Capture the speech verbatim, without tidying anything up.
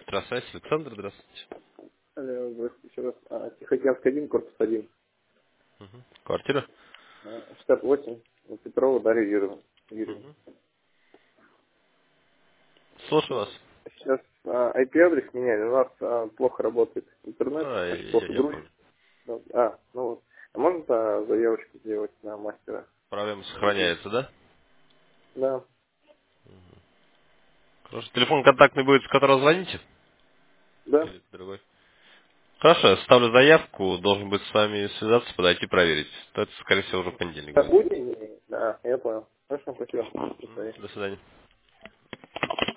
Электрослайс. Александр, здравствуйте. Алло, здравствуйте еще раз. А, Тихоокеанский один, корпус один. Мгм. Квартира? А, шестьдесят восемь. ну, Петрова Дарья Юрьевна. Юрьевна. Мгм. Слушаю вас. Ну, сейчас а, ай пи-адрес меняли, у нас а, плохо работает интернет, А, очень я, плохо я грузит. понял. Ну, А, ну вот. А можно а, заявочку сделать на мастера? Проблема Один. сохраняется, да? Да. Хорошо. Телефон контактный будет, с которого звоните? Да. Или другой? Хорошо, я ставлю заявку, должен быть с вами связаться, подойти проверить. То это, скорее всего, уже в понедельник Да, будет. будете? Да, я понял. Хорошо, спасибо. До Мгм. свидания. До свидания.